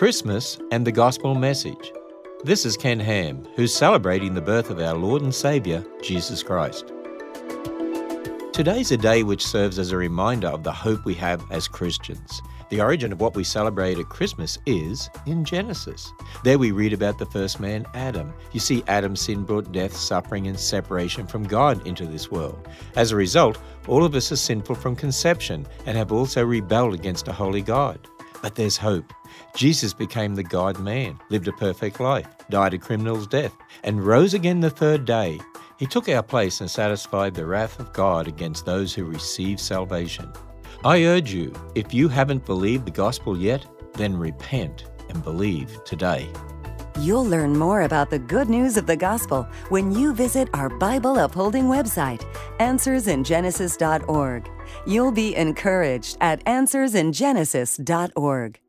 Christmas and the Gospel Message. This is Ken Ham, who's celebrating the birth of our Lord and Saviour, Jesus Christ. Today's a day which serves as a reminder of the hope we have as Christians. The origin of what we celebrate at Christmas is in Genesis. There we read about the first man, Adam. You see, Adam's sin brought death, suffering, and separation from God into this world. As a result, all of us are sinful from conception and have also rebelled against a holy God. But there's hope. Jesus became the God-man, lived a perfect life, died a criminal's death, and rose again the third day. He took our place and satisfied the wrath of God against those who receive salvation. I urge you, if you haven't believed the gospel yet, then repent and believe today. You'll learn more about the good news of the gospel when you visit our Bible-upholding website, AnswersInGenesis.org. You'll be encouraged at AnswersInGenesis.org.